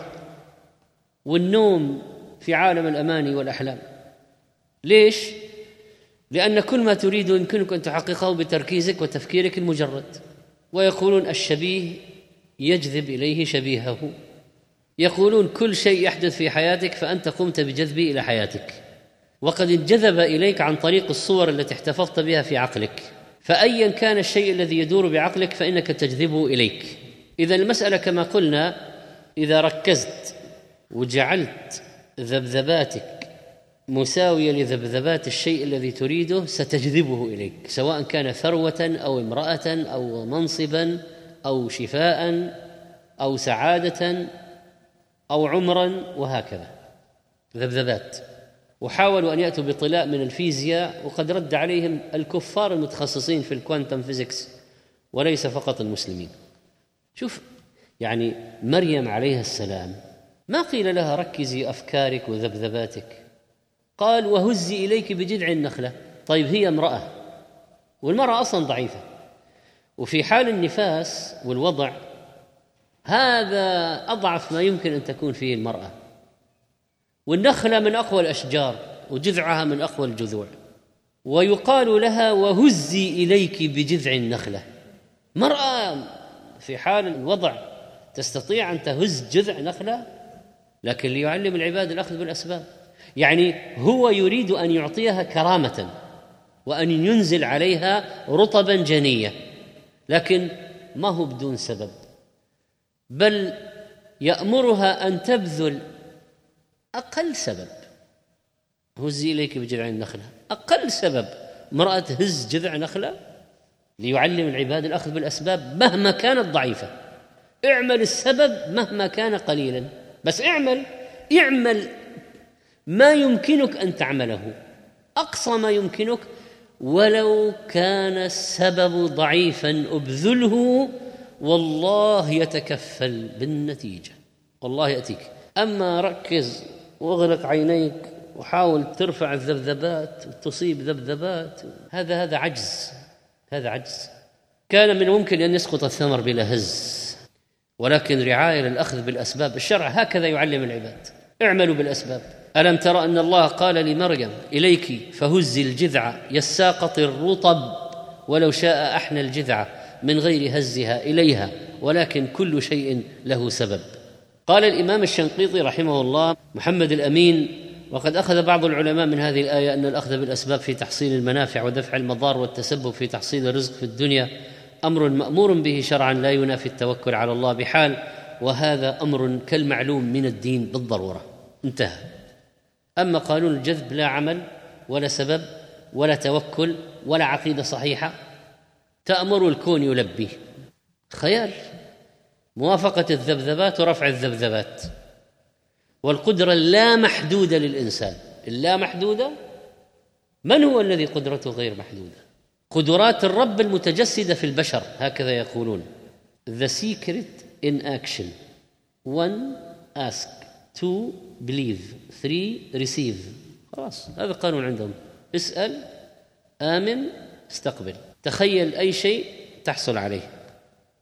والنوم في عالم الأماني والأحلام. ليش؟ لأن كل ما تريد يمكنك أن تحققه بتركيزك وتفكيرك المجرد. ويقولون الشبيه يجذب إليه شبيهه، يقولون كل شيء يحدث في حياتك فأنت قمت بجذبه إلى حياتك، وقد انجذب إليك عن طريق الصور التي احتفظت بها في عقلك، فأيا كان الشيء الذي يدور بعقلك فإنك تجذبه إليك. إذا المسألة كما قلنا، إذا ركزت وجعلت ذبذباتك مساوية لذبذبات الشيء الذي تريده ستجذبه إليك، سواء كان ثروة أو امرأة أو منصبا أو شفاء أو سعادة أو عمرا، وهكذا ذبذبات. وحاولوا أن يأتوا بطلاء من الفيزياء، وقد رد عليهم الكفار المتخصصين في الكوانتم فيزيكس وليس فقط المسلمين. شوف يعني مريم عليها السلام ما قيل لها ركزي أفكارك وذبذباتك، قال وهزي إليك بجذع النخلة. طيب هي امرأة، والمرأة أصلا ضعيفة، وفي حال النفاس والوضع هذا أضعف ما يمكن أن تكون فيه المرأة، والنخلة من أقوى الأشجار وجذعها من أقوى الجذوع، ويقال لها وهزي إليك بجذع النخلة. مرأة في حال الوضع تستطيع أن تهز جذع نخلة، لكن ليعلم العباد الأخذ بالأسباب. يعني هو يريد أن يعطيها كرامة وأن ينزل عليها رطبا جنية، لكن ما هو بدون سبب، بل يأمرها أن تبذل أقل سبب. هزي إليك بجذع النخلة، أقل سبب امرأة تهز جذع نخلة ليعلم العباد الأخذ بالأسباب مهما كانت ضعيفة. اعمل السبب مهما كان قليلا، بس اعمل اعمل ما يمكنك أن تعمله، أقصى ما يمكنك، ولو كان السبب ضعيفا أبذله، والله يتكفل بالنتيجة، والله يأتيك. أما ركز واغلق عينيك وحاول ترفع الذبذبات وتصيب ذبذبات، هذا هذا عجز، هذا عجز. كان من الممكن أن يسقط الثمر بلا هز، ولكن رعاية للأخذ بالأسباب. الشرع هكذا يعلم العباد، اعملوا بالأسباب. ألم ترى أن الله قال لمريم إليك فهزي الجذع يساقط الرطب ولو شاء أحنى الجذع من غير هزها إليها، ولكن كل شيء له سبب. قال الإمام الشنقيطي رحمه الله محمد الأمين: وقد أخذ بعض العلماء من هذه الآية أن الأخذ بالأسباب في تحصيل المنافع ودفع المضار والتسبب في تحصيل الرزق في الدنيا أمر مأمور به شرعا لا ينافي التوكل على الله بحال، وهذا أمر كالمعلوم من الدين بالضرورة. انتهى. أما قانون الجذب لا عمل ولا سبب ولا توكل ولا عقيدة صحيحة، تأمر الكون يلبيه، خيال، موافقة الذبذبات ورفع الذبذبات، والقدرة اللا محدودة للإنسان. اللا محدودة، من هو الذي قدرته غير محدودة؟ قدرات الرب المتجسدة في البشر، هكذا يقولون. The secret in action: one, ask; two, believe; three, receive. خلاص، هذا القانون عندهم. اسأل، آمن، استقبل. تخيل أي شيء تحصل عليه.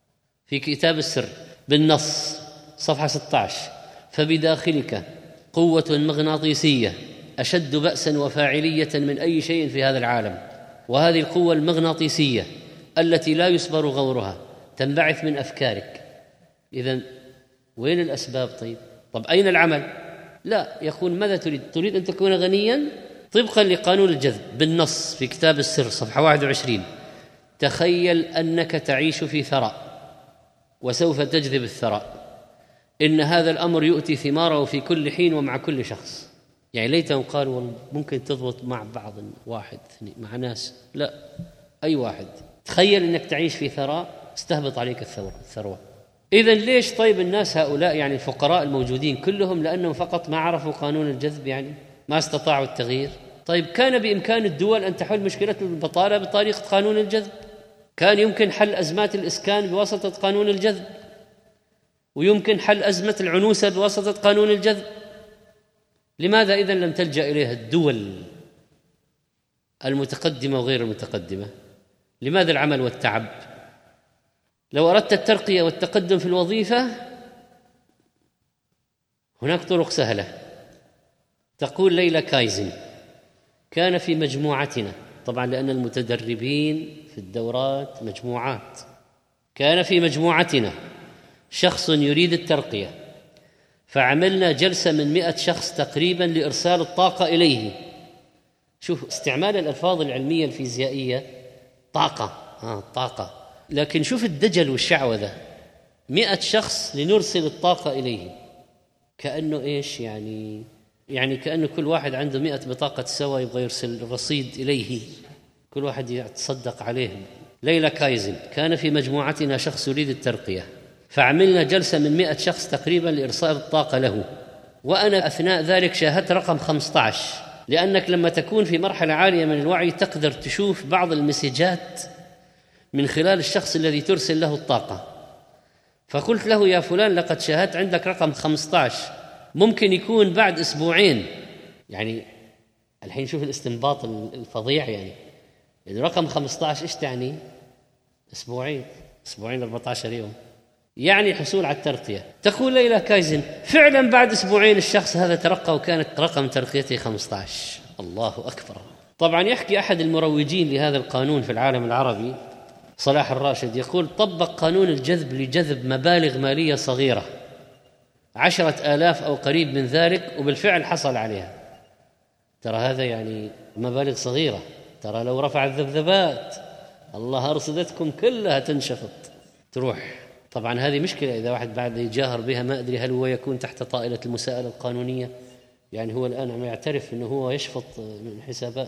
في كتاب السر بالنص صفحة ستة عشر: فبداخلك قوة مغناطيسية أشد بأسا وفاعلية من أي شيء في هذا العالم، وهذه القوة المغناطيسية التي لا يسبر غورها تنبعث من أفكارك. إذن وين الأسباب؟ طيب طب أين العمل؟ لا، يقول ماذا تريد؟ تريد أن تكون غنيا طبقا لقانون الجذب بالنص في كتاب السر صفحة واحد وعشرين: تخيل أنك تعيش في ثراء وسوف تجذب الثراء، إن هذا الأمر يؤتي ثماره في كل حين ومع كل شخص. يعني ليتهم قالوا ممكن تضبط مع بعض، واحد مع ناس، لا، أي واحد. تخيل أنك تعيش في ثراء استهبط عليك الثروة. إذن ليش طيب الناس هؤلاء يعني الفقراء الموجودين كلهم لأنهم فقط ما عرفوا قانون الجذب، يعني ما استطاعوا التغيير؟ طيب كان بإمكان الدول أن تحل مشكلة البطالة بطريقة قانون الجذب، كان يمكن حل أزمات الإسكان بواسطة قانون الجذب، ويمكن حل أزمة العنوسة بواسطة قانون الجذب. لماذا إذن لم تلجأ إليها الدول المتقدمة وغير المتقدمة؟ لماذا العمل والتعب؟ لو أردت الترقية والتقدم في الوظيفة هناك طرق سهلة. تقول ليلى كايزن: كان في مجموعتنا، طبعا لأن المتدربين في الدورات مجموعات، كان في مجموعتنا شخص يريد الترقية، فعملنا جلسة من مئة شخص تقريبا لإرسال الطاقة إليه. شوف استعمال الألفاظ العلمية الفيزيائية، طاقة آه طاقة، لكن شوف الدجل والشعوذة، مئة شخص لنرسل الطاقة إليه. كأنه إيش يعني؟ يعني كأنه كل واحد عنده مئة بطاقة سوا يبغى يرسل الرصيد إليه، كل واحد يتصدق عليه. ليلى كايزن: كان في مجموعتنا شخص يريد الترقية، فعملنا جلسة من مئة شخص تقريبا لإرسال الطاقة له، وأنا أثناء ذلك شاهدت رقم خمسة عشر، لأنك لما تكون في مرحلة عالية من الوعي تقدر تشوف بعض المسجات من خلال الشخص الذي ترسل له الطاقة. فقلت له: يا فلان، لقد شاهدت عندك رقم خمسة عشر، ممكن يكون بعد أسبوعين. يعني الحين شوف الاستنباط الفظيع، يعني الرقم خمسة عشر إيش تعني؟ أسبوعين، أسبوعين أربعة عشر يوم، يعني الحصول على الترقية. تقول ليلى كايزن: فعلا بعد أسبوعين الشخص هذا ترقى وكانت رقم ترقيته خمسة عشر. الله أكبر. طبعا يحكي أحد المروجين لهذا القانون في العالم العربي، صلاح الراشد، يقول: طبق قانون الجذب لجذب مبالغ مالية صغيرة، عشرة آلاف أو قريب من ذلك، وبالفعل حصل عليها. ترى هذا يعني مبالغ صغيرة، ترى لو رفع الذبذبات الله أرصدتكم كلها تنشفط تروح. طبعا هذه مشكلة إذا واحد بعد يجاهر بها، ما أدري هل هو يكون تحت طائلة المساءلة القانونية. يعني هو الآن عم يعترف أنه هو يشفط من حسابات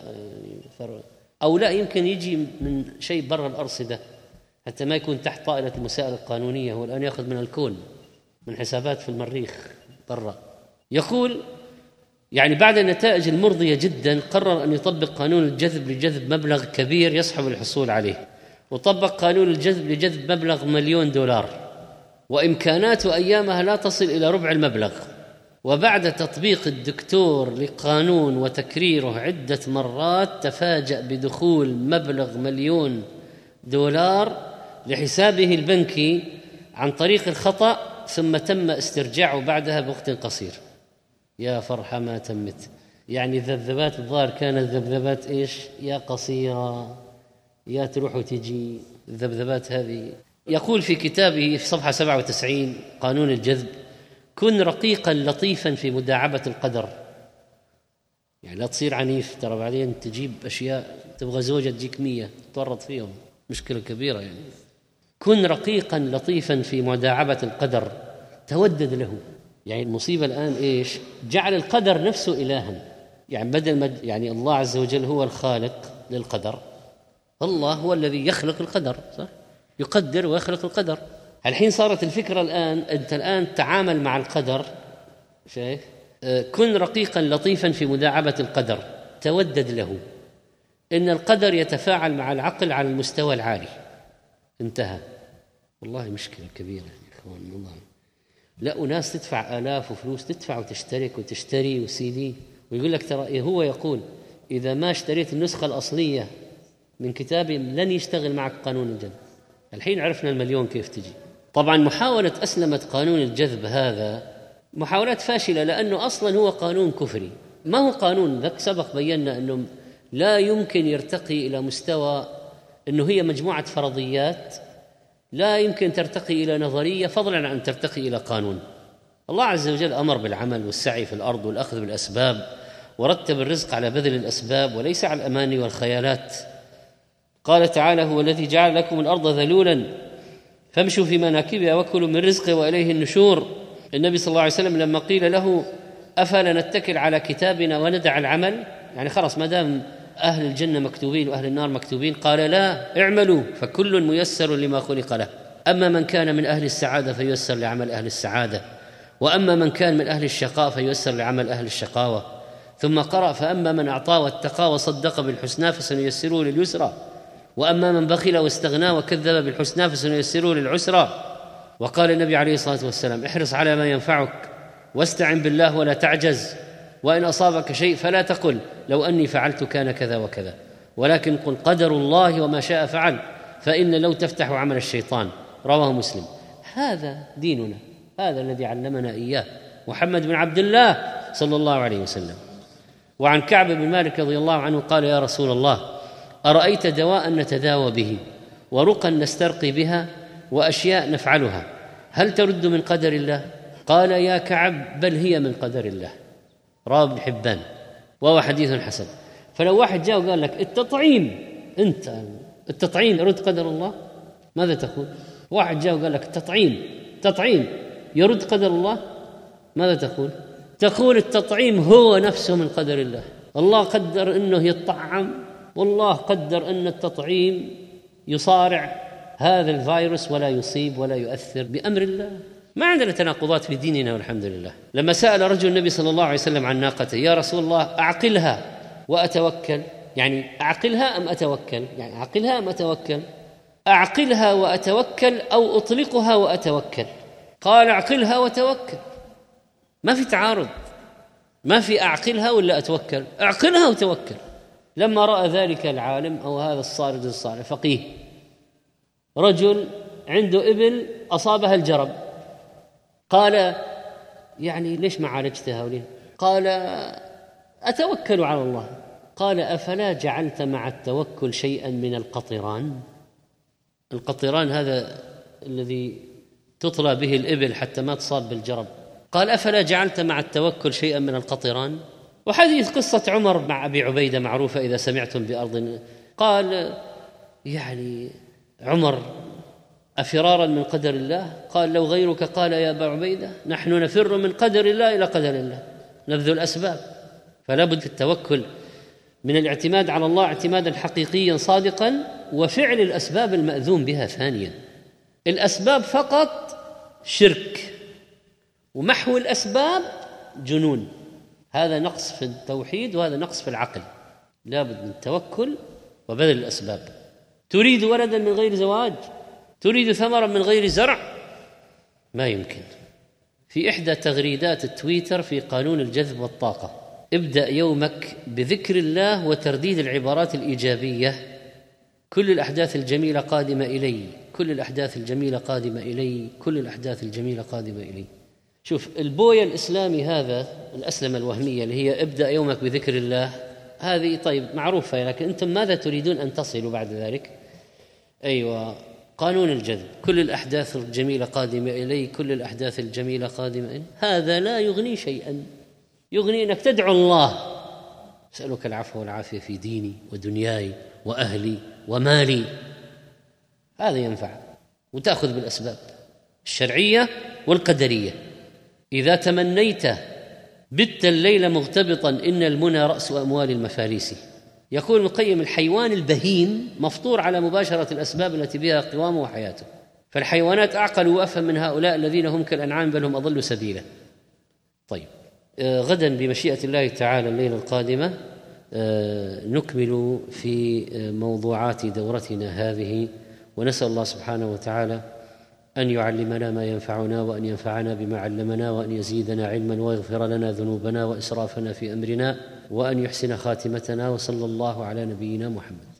أو لا، يمكن يجي من شيء برا الأرصدة حتى ما يكون تحت طائلة المساءلة القانونية. هو الآن يأخذ من الكون، من حسابات في المريخ برا. يقول يعني بعد النتائج المرضية جدا قرر أن يطبق قانون الجذب لجذب مبلغ كبير يصعب الحصول عليه، وطبق قانون الجذب لجذب مبلغ مليون دولار، وإمكاناته أيامها لا تصل إلى ربع المبلغ. وبعد تطبيق الدكتور لقانون وتكريره عدة مرات تفاجأ بدخول مبلغ مليون دولار لحسابه البنكي عن طريق الخطأ، ثم تم استرجاعه بعدها بوقت قصير. يا فرحة ما تمت. يعني الذبذبات الظاهر كانت ذبذبات إيش؟ يا قصيرة يا تروح وتجي الذبذبات هذه. يقول في كتابه في صفحة سبعة وتسعين قانون الجذب: كن رقيقا لطيفا في مداعبة القدر. يعني لا تصير عنيف، ترى بعدين تجيب أشياء تبغى زوجة تجيك مية تورط فيهم، مشكلة كبيرة. يعني كن رقيقا لطيفا في مداعبة القدر، تودد له. يعني المصيبة الآن إيش؟ جعل القدر نفسه إلها. يعني بدل ما يعني الله عز وجل هو الخالق للقدر، الله هو الذي يخلق القدر، صح؟ يقدر ويخلق القدر. الحين صارت الفكرة الآن أنت الآن تعامل مع القدر، شايف؟ كن رقيقا لطيفا في مداعبة القدر، تودد له. إن القدر يتفاعل مع العقل على المستوى العالي. انتهى. والله مشكلة كبيرة يا إخوان والله. لا، وناس تدفع آلاف وفلوس، تدفع وتشترك وتشتري وسيدي، ويقول لك ترى هو يقول إذا ما اشتريت النسخة الأصلية من كتابي لن يشتغل معك قانون الجذب. الحين عرفنا المليون كيف تجي. طبعا محاولة أسلمة قانون الجذب هذا محاولات فاشلة، لأنه أصلا هو قانون كفري، ما هو قانون ذاك. سبق بينا أنه لا يمكن يرتقي إلى مستوى أنه هي مجموعة فرضيات، لا يمكن ترتقي إلى نظرية فضلا عن أن ترتقي إلى قانون. الله عز وجل أمر بالعمل والسعي في الأرض والأخذ بالأسباب، ورتب الرزق على بذل الأسباب وليس على الأماني والخيالات. قال تعالى: هو الذي جعل لكم الأرض ذلولا فامشوا في مناكبها وكلوا من رزقه وإليه النشور. النبي صلى الله عليه وسلم لما قيل له: أفلا نتكل على كتابنا وندع العمل، يعني خلاص ما دام أهل الجنة مكتوبين وأهل النار مكتوبين، قال: لا، اعملوا فكل ميسر لما خلق له. أما من كان من أهل السعادة فييسر لعمل أهل السعادة، وأما من كان من أهل الشقاء فييسر لعمل أهل الشقاوة. ثم قرأ: فأما من أعطى واتقى وصدق بالحسنى فسنيسره لليسرى، وأما من بخل واستغنى وكذب بالحسنى فسنيسره للعسرى. وقال النبي عليه الصلاة والسلام: احرص على ما ينفعك واستعن بالله ولا تعجز، وإن أصابك شيء فلا تقل لو أني فعلت كان كذا وكذا، ولكن قل قدر الله وما شاء فعل، فإن لو تفتح عمل الشيطان. رواه مسلم. هذا ديننا، هذا الذي علمنا إياه محمد بن عبد الله صلى الله عليه وسلم. وعن كعب بن مالك رضي الله عنه قال: يا رسول الله، أرأيت دواء نتداوى به ورقا نسترقي بها وأشياء نفعلها، هل ترد من قدر الله؟ قال: يا كعب، بل هي من قدر الله. رواه ابن حبان وهو حديث حسن. فلو واحد جاء وقال لك التطعيم، أنت التطعيم يرد قدر الله، ماذا تقول؟ واحد جاء وقال لك التطعيم تطعيم يرد قدر الله، ماذا تقول؟ تقول التطعيم هو نفسه من قدر الله. الله قدر أنه يطعم، والله قدر أن التطعيم يصارع هذا الفيروس ولا يصيب ولا يؤثر بأمر الله. ما عندنا تناقضات في ديننا والحمد لله. لما سأل رجل النبي صلى الله عليه وسلم عن ناقته: يا رسول الله، أعقلها وأتوكل، يعني أعقلها أم أتوكل؟ يعني أعقلها أم أتوكل؟ أعقلها وأتوكل أو أطلقها وأتوكل؟ قال: أعقلها وتوكل. ما في تعارض، ما في أعقلها ولا أتوكل، أعقلها وتوكل. لما رأى ذلك العالم أو هذا الصارد الصالح فقيه، رجل عنده إبل أصابها الجرب، قال: يعني ليش ما عالجتها وليه؟ قال: أتوكل على الله. قال: أفلا جعلت مع التوكل شيئا من القطران؟ القطران هذا الذي تطلى به الإبل حتى ما تصاب بالجرب. قال: أفلا جعلت مع التوكل شيئا من القطران؟ وحديث قصة عمر مع أبي عبيدة معروفة: إذا سمعتم بأرض، قال يعني عمر: أفرارا من قدر الله؟ قال: لو غيرك قال يا أبا عبيدة نحن نفر من قدر الله إلى قدر الله، نبذل الأسباب. فلا بد في التوكل من الاعتماد على الله اعتمادا حقيقيا صادقا، وفعل الأسباب المأذون بها ثانيا. الأسباب فقط شرك، ومحو الأسباب جنون. هذا نقص في التوحيد وهذا نقص في العقل. لا بد من التوكل وبذل الأسباب. تريد ولدا من غير زواج؟ تريد ثمرا من غير زرع؟ ما يمكن. في إحدى تغريدات التويتر في قانون الجذب والطاقة: ابدأ يومك بذكر الله وترديد العبارات الإيجابية: كل الأحداث الجميلة قادمة إلي، كل الأحداث الجميلة قادمة إلي، كل الأحداث الجميلة قادمة إلي. شوف البوية الإسلامي هذا، الأسلمة الوهمية اللي هي ابدأ يومك بذكر الله، هذه طيب معروفة، لكن أنتم ماذا تريدون أن تصلوا بعد ذلك؟ أيوة، قانون الجذب: كل الأحداث الجميلة قادمة إلي، كل الأحداث الجميلة قادمة إلي. هذا لا يغني شيئا، يغني أنك تدعو الله: أسألك العفو والعافية في ديني ودنياي وأهلي ومالي. هذا ينفع، وتأخذ بالأسباب الشرعية والقدرية. إذا تمنيت بت الليل مغتبطا إن المنى رأس أموال المفاليس. يقول ابن القيم: الحيوان البهيم مفطور على مباشرة الأسباب التي بها قوامه وحياته، فالحيوانات أعقل وأفهم من هؤلاء الذين هم كالأنعام بل هم أضل سبيلا. طيب، آه غدا بمشيئة الله تعالى الليلة القادمة آه نكمل في آه موضوعات دورتنا هذه، ونسأل الله سبحانه وتعالى أن يعلمنا ما ينفعنا، وأن ينفعنا بما علمنا، وأن يزيدنا علما، ويغفر لنا ذنوبنا وإسرافنا في أمرنا، وأن يحسن خاتمتنا. وصلى الله على نبينا محمد.